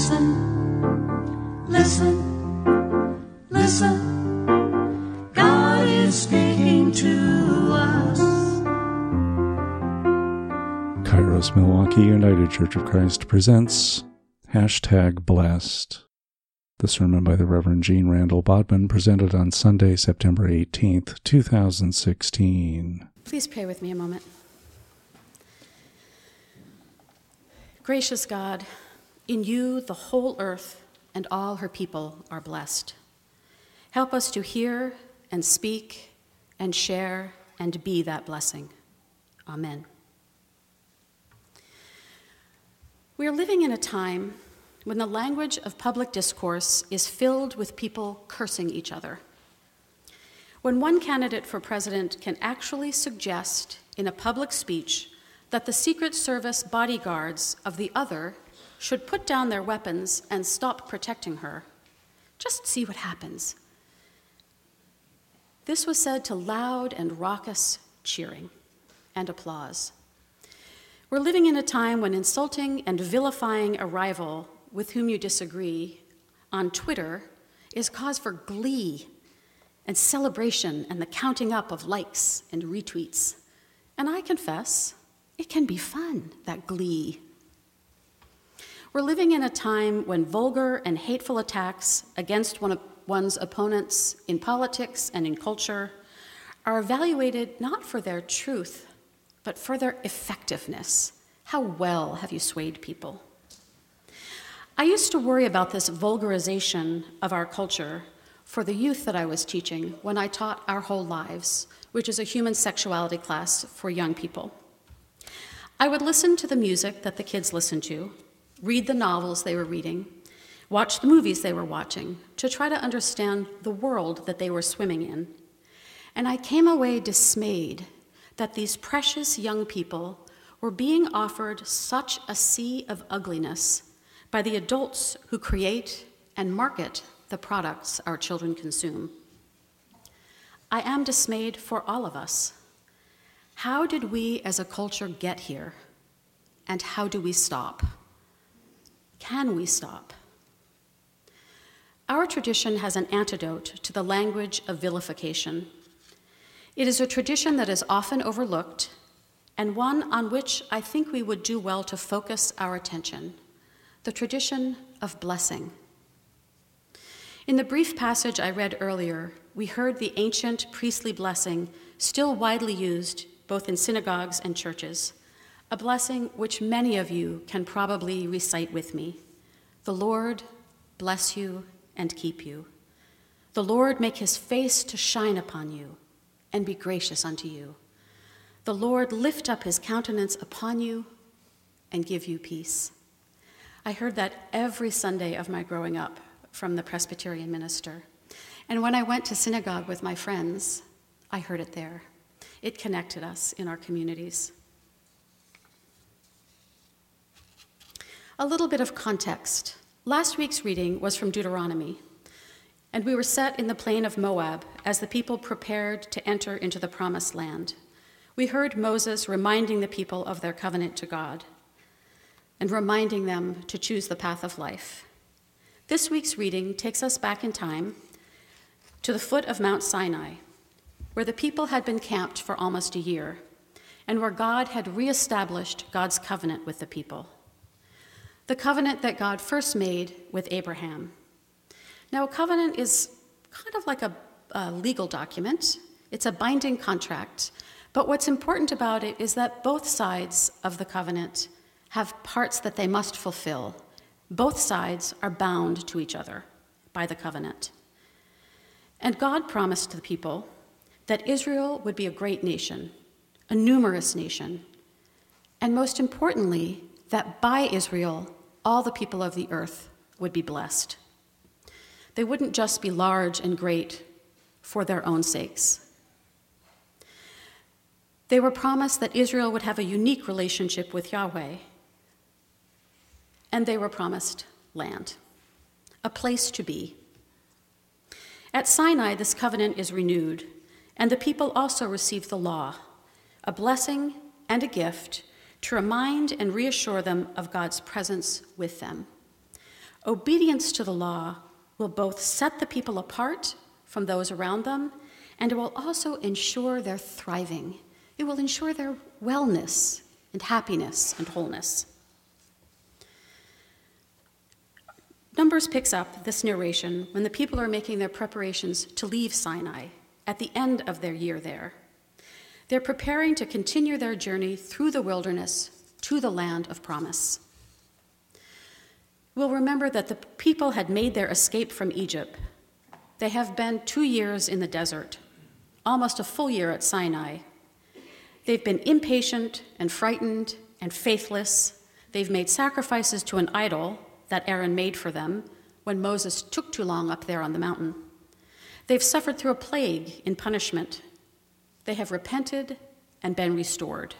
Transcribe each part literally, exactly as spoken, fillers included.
Listen, listen, listen. God is speaking to us. Kairos Milwaukee United Church of Christ presents Hashtag Blessed. The sermon by the Reverend Gene Randall Bodman, presented on Sunday, September eighteenth, two thousand sixteen. Please pray with me a moment. Gracious God, in you the whole earth and all her people are blessed. Help us to hear and speak and share and be that blessing. Amen. We are living in a time when the language of public discourse is filled with people cursing each other. When one candidate for president can actually suggest in a public speech that the Secret Service bodyguards of the other should put down their weapons and stop protecting her, just see what happens. This was said to loud and raucous cheering and applause. We're living in a time when insulting and vilifying a rival with whom you disagree on Twitter is cause for glee and celebration and the counting up of likes and retweets. And I confess, it can be fun, that glee. We're living in a time when vulgar and hateful attacks against one of one's opponents in politics and in culture are evaluated not for their truth, but for their effectiveness. How well have you swayed people? I used to worry about this vulgarization of our culture for the youth that I was teaching when I taught Our Whole Lives, which is a human sexuality class for young people. I would listen to the music that the kids listened to, read the novels they were reading, watch the movies they were watching, to try to understand the world that they were swimming in. And I came away dismayed that these precious young people were being offered such a sea of ugliness by the adults who create and market the products our children consume. I am dismayed for all of us. How did we as a culture get here? And how do we stop? Can we stop? Our tradition has an antidote to the language of vilification. It is a tradition that is often overlooked, and one on which I think we would do well to focus our attention, the tradition of blessing. In the brief passage I read earlier, we heard the ancient priestly blessing still widely used both in synagogues and churches, a blessing which many of you can probably recite with me. The Lord bless you and keep you. The Lord make his face to shine upon you and be gracious unto you. The Lord lift up his countenance upon you and give you peace. I heard that every Sunday of my growing up from the Presbyterian minister. And when I went to synagogue with my friends, I heard it there. It connected us in our communities. A little bit of context. Last week's reading was from Deuteronomy, and we were set in the plain of Moab as the people prepared to enter into the promised land. We heard Moses reminding the people of their covenant to God and reminding them to choose the path of life. This week's reading takes us back in time to the foot of Mount Sinai, where the people had been camped for almost a year, and where God had reestablished God's covenant with the people. The covenant that God first made with Abraham. Now, a covenant is kind of like a, a legal document. It's a binding contract, but what's important about it is that both sides of the covenant have parts that they must fulfill. Both sides are bound to each other by the covenant. And God promised the people that Israel would be a great nation, a numerous nation, and most importantly, that by Israel, all the people of the earth would be blessed. They wouldn't just be large and great for their own sakes. They were promised that Israel would have a unique relationship with Yahweh, and they were promised land, a place to be. At Sinai, this covenant is renewed, and the people also receive the law, a blessing and a gift to remind and reassure them of God's presence with them. Obedience to the law will both set the people apart from those around them, and it will also ensure their thriving. It will ensure their wellness and happiness and wholeness. Numbers picks up this narration when the people are making their preparations to leave Sinai at the end of their year there. They're preparing to continue their journey through the wilderness to the land of promise. We'll remember that the people had made their escape from Egypt. They have been two years in the desert, almost a full year at Sinai. They've been impatient and frightened and faithless. They've made sacrifices to an idol that Aaron made for them when Moses took too long up there on the mountain. They've suffered through a plague in punishment. They have repented and been restored.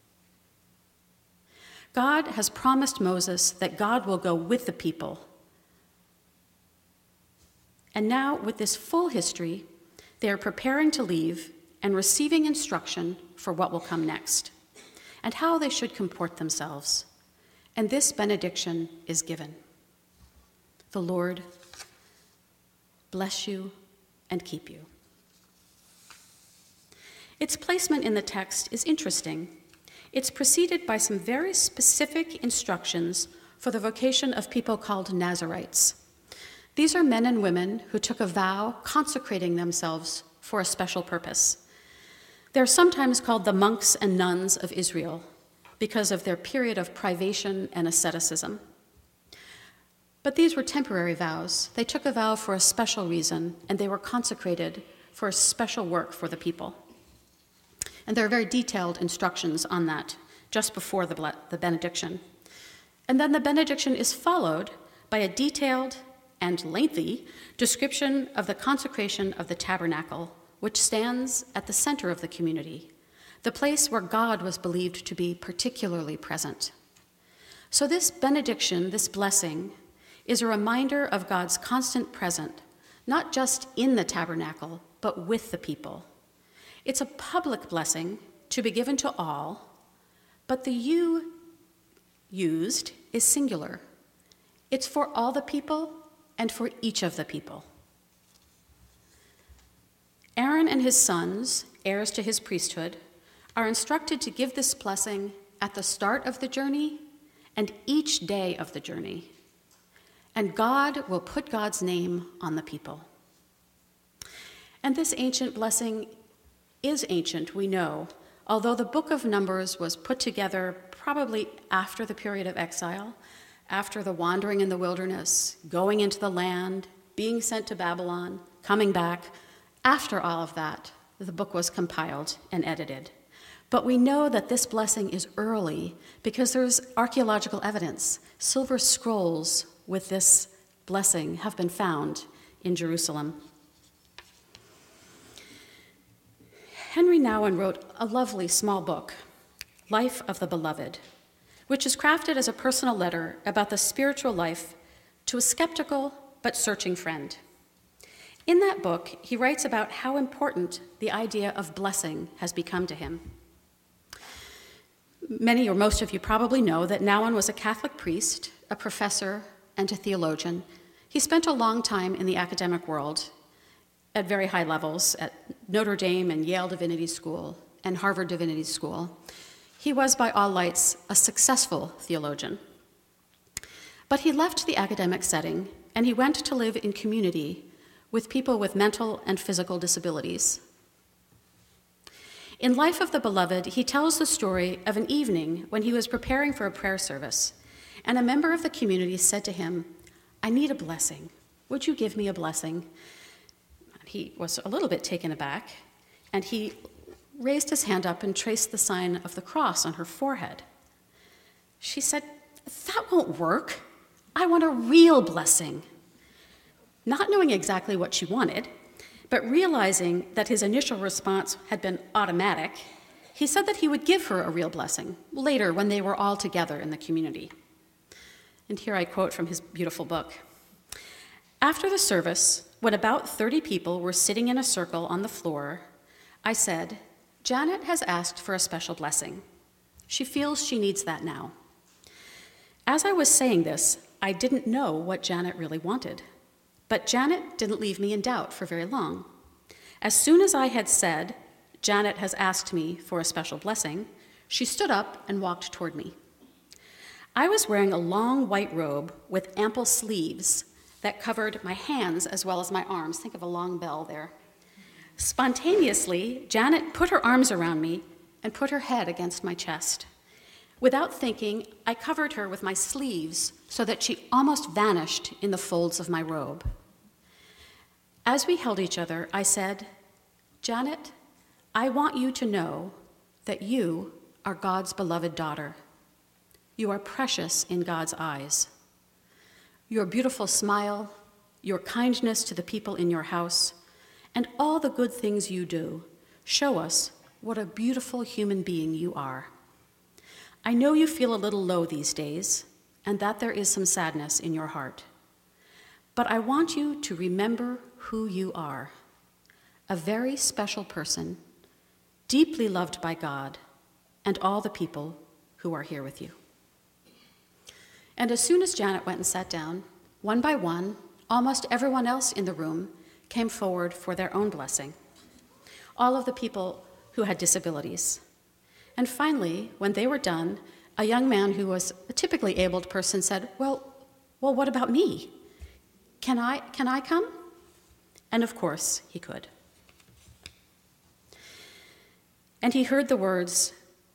God has promised Moses that God will go with the people. And now, with this full history, they are preparing to leave and receiving instruction for what will come next and how they should comport themselves. And this benediction is given. The Lord bless you and keep you. Its placement in the text is interesting. It's preceded by some very specific instructions for the vocation of people called Nazarites. These are men and women who took a vow consecrating themselves for a special purpose. They're sometimes called the monks and nuns of Israel because of their period of privation and asceticism. But these were temporary vows. They took a vow for a special reason, and they were consecrated for a special work for the people. And there are very detailed instructions on that just before the, ble- the benediction. And then the benediction is followed by a detailed and lengthy description of the consecration of the tabernacle, which stands at the center of the community, the place where God was believed to be particularly present. So this benediction, this blessing, is a reminder of God's constant presence, not just in the tabernacle, but with the people. It's a public blessing to be given to all, but the you used is singular. It's for all the people and for each of the people. Aaron and his sons, heirs to his priesthood, are instructed to give this blessing at the start of the journey and each day of the journey. And God will put God's name on the people. And this ancient blessing is ancient, we know, although the book of Numbers was put together probably after the period of exile, after the wandering in the wilderness, going into the land, being sent to Babylon, coming back. After all of that, the book was compiled and edited. But we know that this blessing is early because there's archaeological evidence. Silver scrolls with this blessing have been found in Jerusalem. Henry Nouwen wrote a lovely small book, Life of the Beloved, which is crafted as a personal letter about the spiritual life to a skeptical but searching friend. In that book, he writes about how important the idea of blessing has become to him. Many or most of you probably know that Nouwen was a Catholic priest, a professor, and a theologian. He spent a long time in the academic world at very high levels at Notre Dame and Yale Divinity School and Harvard Divinity School. He was, by all lights, a successful theologian. But he left the academic setting and he went to live in community with people with mental and physical disabilities. In Life of the Beloved, he tells the story of an evening when he was preparing for a prayer service, and a member of the community said to him, "I need a blessing. Would you give me a blessing?" He was a little bit taken aback, and he raised his hand up and traced the sign of the cross on her forehead. She said, "That won't work. I want a real blessing." Not knowing exactly what she wanted, but realizing that his initial response had been automatic, he said that he would give her a real blessing later when they were all together in the community. And here I quote from his beautiful book. "After the service, when about thirty people were sitting in a circle on the floor, I said, 'Janet has asked for a special blessing. She feels she needs that now.' As I was saying this, I didn't know what Janet really wanted. But Janet didn't leave me in doubt for very long. As soon as I had said, "Janet has asked me for a special blessing," she stood up and walked toward me. I was wearing a long white robe with ample sleeves that covered my hands as well as my arms. Think of a long bell there. Spontaneously, Janet put her arms around me and put her head against my chest. Without thinking, I covered her with my sleeves so that she almost vanished in the folds of my robe. As we held each other, I said, "Janet, I want you to know that you are God's beloved daughter. You are precious in God's eyes. Your beautiful smile, your kindness to the people in your house, and all the good things you do show us what a beautiful human being you are. I know you feel a little low these days, and that there is some sadness in your heart. But I want you to remember who you are, a very special person, deeply loved by God and all the people who are here with you." And as soon as Janet went and sat down, one by one, almost everyone else in the room came forward for their own blessing. All of the people who had disabilities. And finally, when they were done, a young man who was a typically abled person said, well, well, what about me? Can I, can I come? And of course, he could. And he heard the words,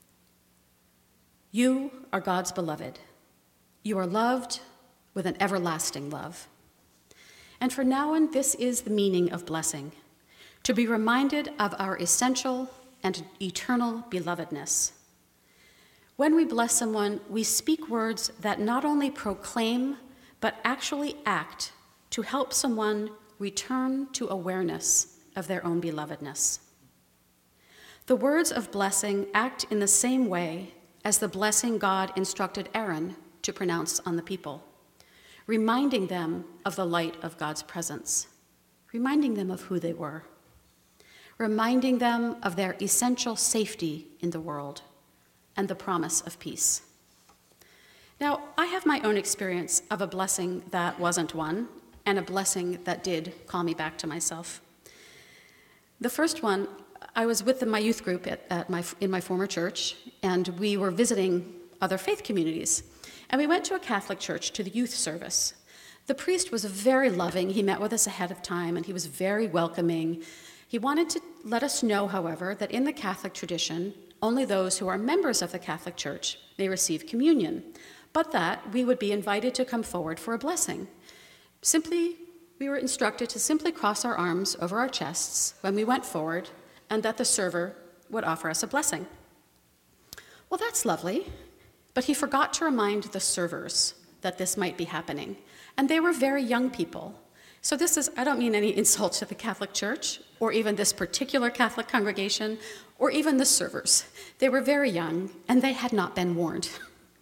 "You are God's beloved. You are loved with an everlasting love." And for now on, this is the meaning of blessing, to be reminded of our essential and eternal belovedness. When we bless someone, we speak words that not only proclaim, but actually act to help someone return to awareness of their own belovedness. The words of blessing act in the same way as the blessing God instructed Aaron to pronounce on the people, reminding them of the light of God's presence, reminding them of who they were, reminding them of their essential safety in the world and the promise of peace. Now, I have my own experience of a blessing that wasn't one, and a blessing that did call me back to myself. The first one, I was with the, my youth group at, at my, in my former church, and we were visiting other faith communities. And we went to a Catholic church to the youth service. The priest was very loving. He met with us ahead of time, and he was very welcoming. He wanted to let us know, however, that in the Catholic tradition, only those who are members of the Catholic Church may receive communion, but that we would be invited to come forward for a blessing. Simply, we were instructed to simply cross our arms over our chests when we went forward, and that the server would offer us a blessing. Well, that's lovely, but he forgot to remind the servers that this might be happening, and they were very young people. So this is, I don't mean any insult to the Catholic Church, or even this particular Catholic congregation, or even the servers. They were very young, and they had not been warned.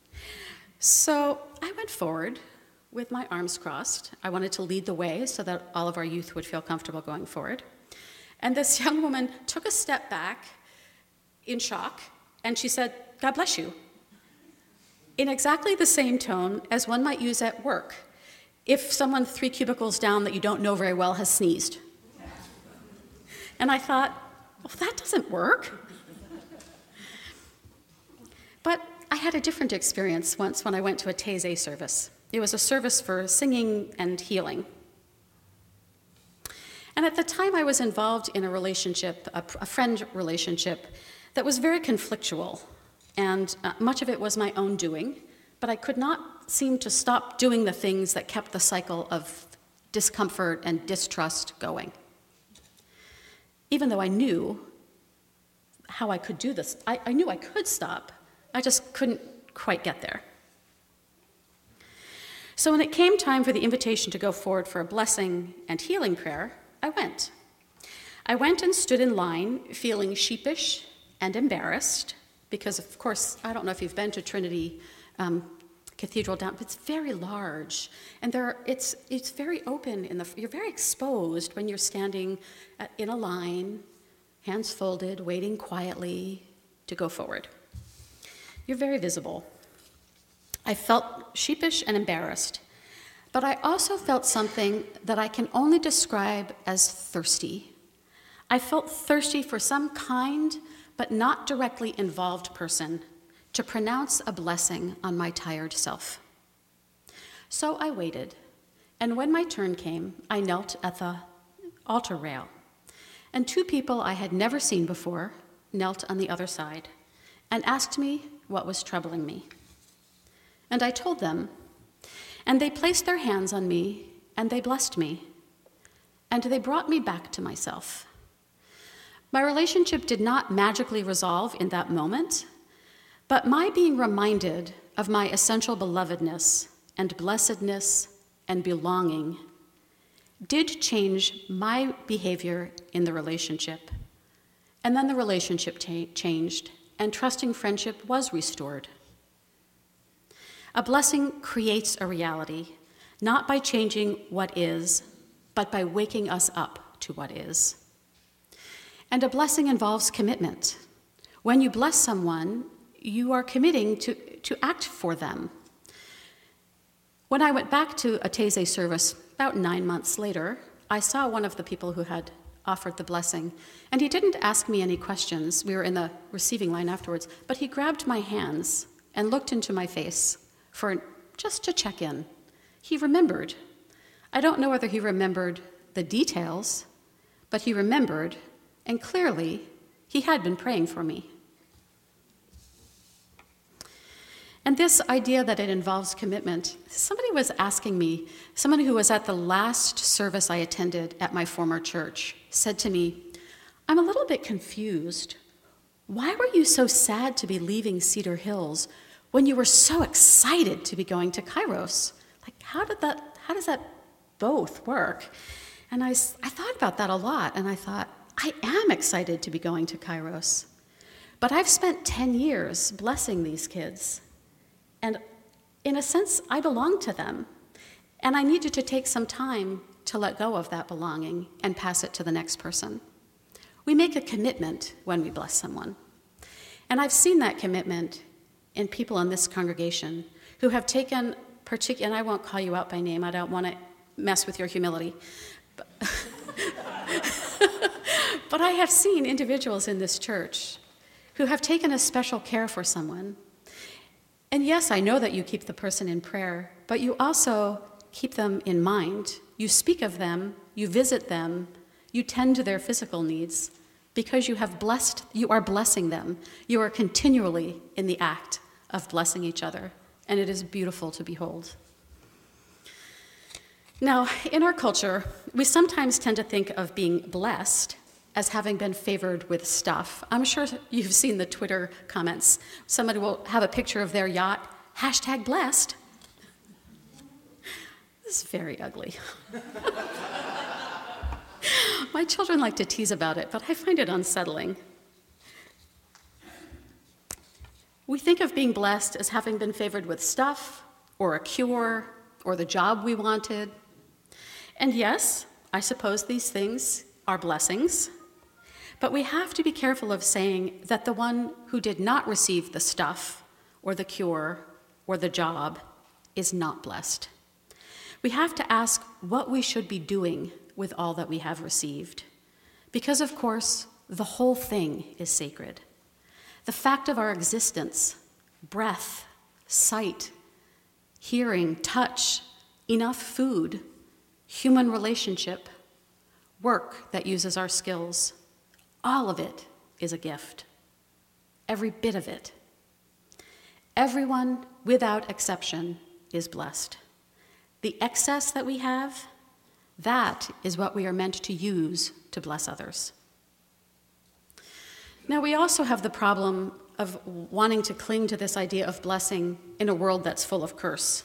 So I went forward with my arms crossed. I wanted to lead the way so that all of our youth would feel comfortable going forward. And this young woman took a step back in shock, and she said, "God bless you," in exactly the same tone as one might use at work if someone three cubicles down that you don't know very well has sneezed. And I thought, well, that doesn't work. But I had a different experience once when I went to a Taizé service. It was a service for singing and healing. And at the time, I was involved in a relationship, a, a friend relationship, that was very conflictual. And uh, much of it was my own doing, but I could not seem to stop doing the things that kept the cycle of discomfort and distrust going. Even though I knew how I could do this, I, I knew I could stop. I just couldn't quite get there. So when it came time for the invitation to go forward for a blessing and healing prayer, I went. I went and stood in line, feeling sheepish and embarrassed, because, of course, I don't know if you've been to Trinity um, Cathedral down, but it's very large, and there are, it's it's very open. In the you're very exposed when you're standing at, in a line, hands folded, waiting quietly to go forward. You're very visible. I felt sheepish and embarrassed, But I also felt something that I can only describe as thirsty. I felt thirsty for some kind, but not directly involved person to pronounce a blessing on my tired self. So I waited, and when my turn came, I knelt at the altar rail, and two people I had never seen before knelt on the other side and asked me what was troubling me. And I told them, and they placed their hands on me, and they blessed me, and they brought me back to myself. My relationship did not magically resolve in that moment, but my being reminded of my essential belovedness and blessedness and belonging did change my behavior in the relationship. And then the relationship ta- changed, and trusting friendship was restored. A blessing creates a reality, not by changing what is, but by waking us up to what is. And a blessing involves commitment. When you bless someone, you are committing to, to act for them. When I went back to a Taizé service about nine months later, I saw one of the people who had offered the blessing, and he didn't ask me any questions. We were in the receiving line afterwards, but he grabbed my hands and looked into my face for just to check in. He remembered. I don't know whether he remembered the details, but he remembered, and clearly he had been praying for me. And this idea that it involves commitment, somebody was asking me, someone who was at the last service I attended at my former church said to me, "I'm a little bit confused. Why were you so sad to be leaving Cedar Hills when you were so excited to be going to Kairos? Like, how did that, how does that both work?" And I, I thought about that a lot, and I thought, I am excited to be going to Kairos, but I've spent ten years blessing these kids. And in a sense, I belong to them. And I needed to take some time to let go of that belonging and pass it to the next person. We make a commitment when we bless someone. And I've seen that commitment in people in this congregation who have taken particular, and I won't call you out by name, I don't want to mess with your humility. But, but I have seen individuals in this church who have taken a special care for someone. And yes, I know that you keep the person in prayer, but you also keep them in mind. You speak of them, you visit them, you tend to their physical needs because you have blessed, you are blessing them. You are continually in the act of blessing each other, and it is beautiful to behold. Now, in our culture, we sometimes tend to think of being blessed as having been favored with stuff. I'm sure you've seen the Twitter comments. Somebody will have a picture of their yacht, hashtag blessed. This is very ugly. My children like to tease about it, but I find it unsettling. We think of being blessed as having been favored with stuff, or a cure, or the job we wanted. And yes, I suppose these things are blessings. But we have to be careful of saying that the one who did not receive the stuff, or the cure, or the job is not blessed. We have to ask what we should be doing with all that we have received. Because, of course, the whole thing is sacred. The fact of our existence, breath, sight, hearing, touch, enough food, human relationship, work that uses our skills, all of it is a gift. Every bit of it. Everyone, without exception, is blessed. The excess that we have, that is what we are meant to use to bless others. Now, we also have the problem of wanting to cling to this idea of blessing in a world that's full of curse.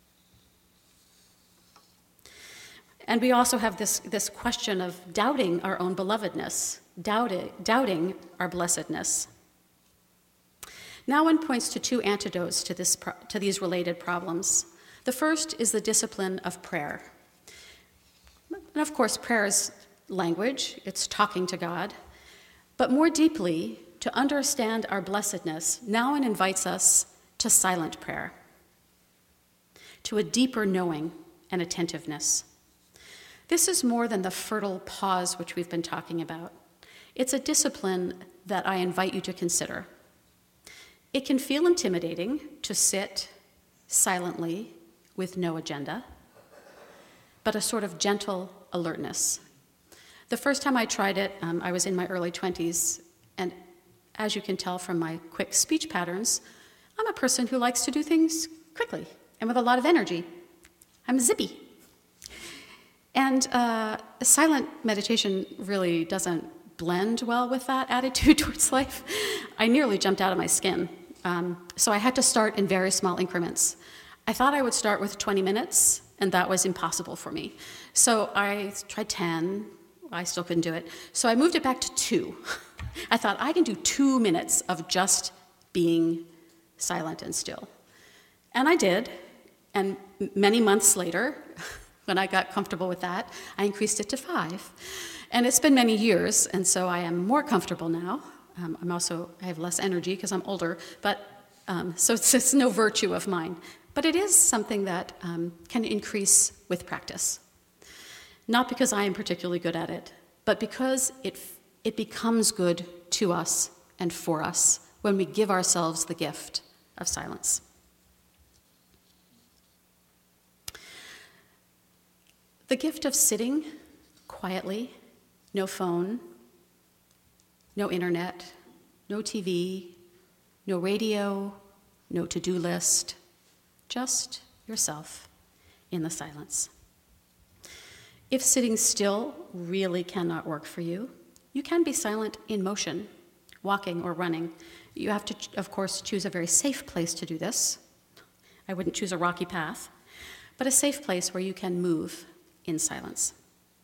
And we also have this, this question of doubting our own belovedness, doubting, doubting our blessedness. Now one points to two antidotes to, this, to these related problems. The first is the discipline of prayer. And of course, prayer is language, it's talking to God. But more deeply, to understand our blessedness, now one invites us to silent prayer, to a deeper knowing and attentiveness. This is more than the fertile pause which we've been talking about. It's a discipline that I invite you to consider. It can feel intimidating to sit silently with no agenda, but a sort of gentle alertness. The first time I tried it, um, I was in my early twenties, and as you can tell from my quick speech patterns, I'm a person who likes to do things quickly and with a lot of energy. I'm zippy. And uh, silent meditation really doesn't blend well with that attitude towards life. I nearly jumped out of my skin. Um, so I had to start in very small increments. I thought I would start with twenty minutes, and that was impossible for me. So I tried ten. I still couldn't do it. So I moved it back to two. I thought, I can do two minutes of just being silent and still. And I did. And many months later, when I got comfortable with that, I increased it to five. And it's been many years, and so I am more comfortable now. Um, I'm also, I have less energy because I'm older, but um, so it's, it's no virtue of mine. But it is something that um, can increase with practice. Not because I am particularly good at it, but because it, it becomes good to us and for us when we give ourselves the gift of silence. The gift of sitting quietly, no phone, no internet, no T V, no radio, no to-do list, just yourself in the silence. If sitting still really cannot work for you, you can be silent in motion, walking or running. You have to, of course, choose a very safe place to do this. I wouldn't choose a rocky path, but a safe place where you can move in silence.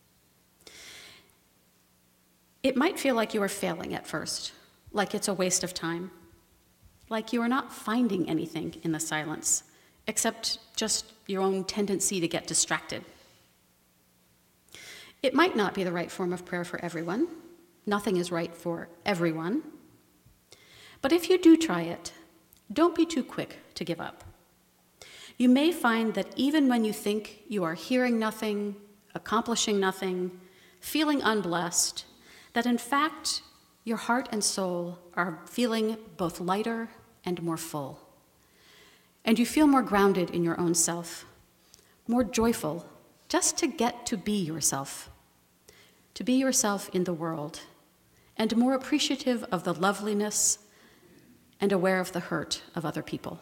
It might feel like you are failing at first, like it's a waste of time, like you are not finding anything in the silence, except just your own tendency to get distracted. It might not be the right form of prayer for everyone. Nothing is right for everyone. But if you do try it, don't be too quick to give up. You may find that even when you think you are hearing nothing, accomplishing nothing, feeling unblessed, that in fact your heart and soul are feeling both lighter and more full. And you feel more grounded in your own self, more joyful just to get to be yourself, to be yourself in the world, and more appreciative of the loveliness and aware of the hurt of other people.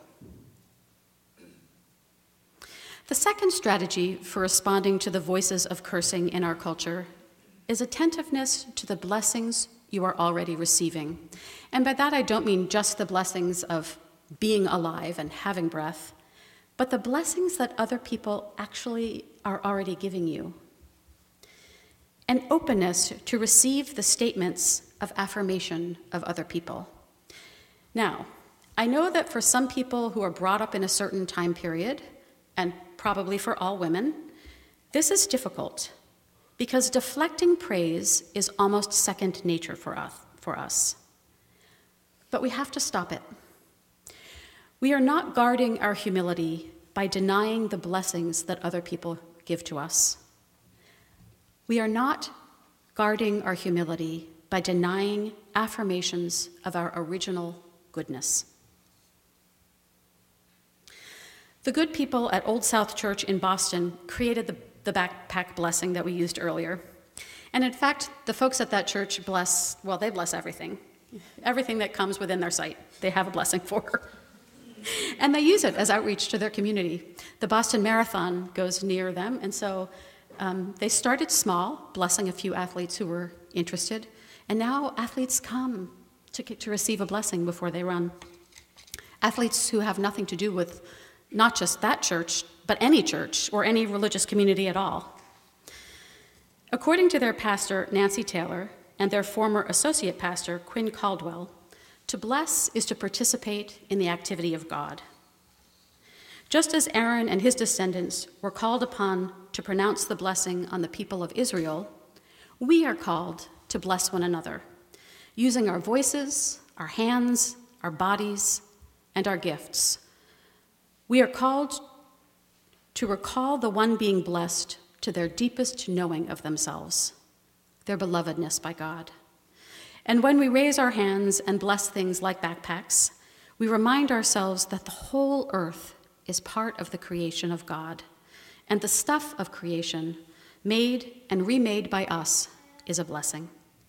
The second strategy for responding to the voices of cursing in our culture is attentiveness to the blessings you are already receiving. And by that I don't mean just the blessings of being alive and having breath, but the blessings that other people actually are already giving you. An openness to receive the statements of affirmation of other people. Now, I know that for some people who are brought up in a certain time period, and probably for all women, this is difficult because deflecting praise is almost second nature for us, for us. But we have to stop it. We are not guarding our humility by denying the blessings that other people give to us. We are not guarding our humility by denying affirmations of our original goodness. The good people at Old South Church in Boston created the, the backpack blessing that we used earlier. And in fact, the folks at that church bless, well, they bless everything. Everything that comes within their sight, they have a blessing for. And they use it as outreach to their community. The Boston Marathon goes near them, and so um, they started small, blessing a few athletes who were interested, and now athletes come to, to receive a blessing before they run. Athletes who have nothing to do with not just that church, but any church or any religious community at all. According to their pastor, Nancy Taylor, and their former associate pastor, Quinn Caldwell, to bless is to participate in the activity of God. Just as Aaron and his descendants were called upon to pronounce the blessing on the people of Israel, we are called to bless one another, using our voices, our hands, our bodies, and our gifts. We are called to recall the one being blessed to their deepest knowing of themselves, their belovedness by God. And when we raise our hands and bless things like backpacks, we remind ourselves that the whole earth is part of the creation of God, and the stuff of creation, made and remade by us, is a blessing.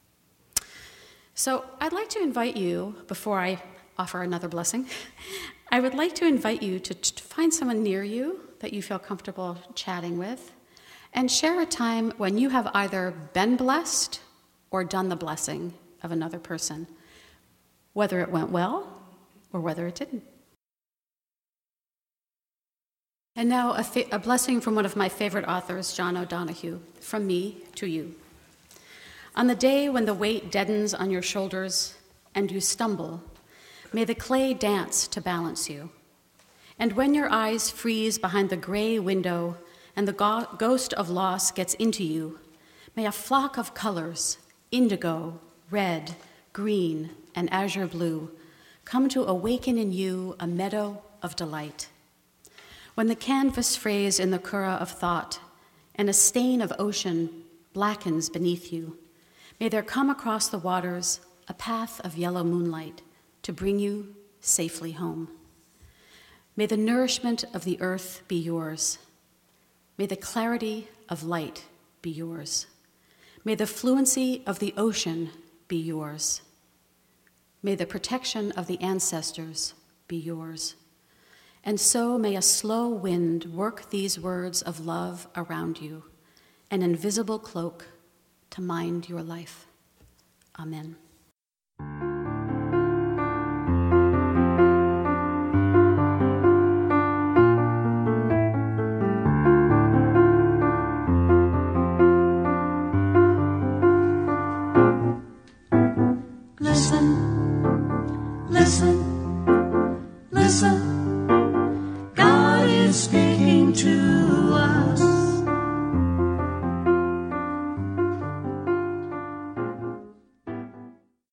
So I'd like to invite you, before I offer another blessing, I would like to invite you to, to find someone near you that you feel comfortable chatting with, and share a time when you have either been blessed or done the blessing of another person, whether it went well or whether it didn't. And now a, fa- a blessing from one of my favorite authors, John O'Donohue, from me to you. On the day when the weight deadens on your shoulders and you stumble, may the clay dance to balance you. And when your eyes freeze behind the gray window and the go- ghost of loss gets into you, may a flock of colors, indigo, red, green, and azure blue, come to awaken in you a meadow of delight. When the canvas frays in the curragh of thought and a stain of ocean blackens beneath you, may there come across the waters a path of yellow moonlight to bring you safely home. May the nourishment of the earth be yours. May the clarity of light be yours. May the fluency of the ocean be yours. May the protection of the ancestors be yours. And so may a slow wind work these words of love around you, an invisible cloak to mind your life. Amen.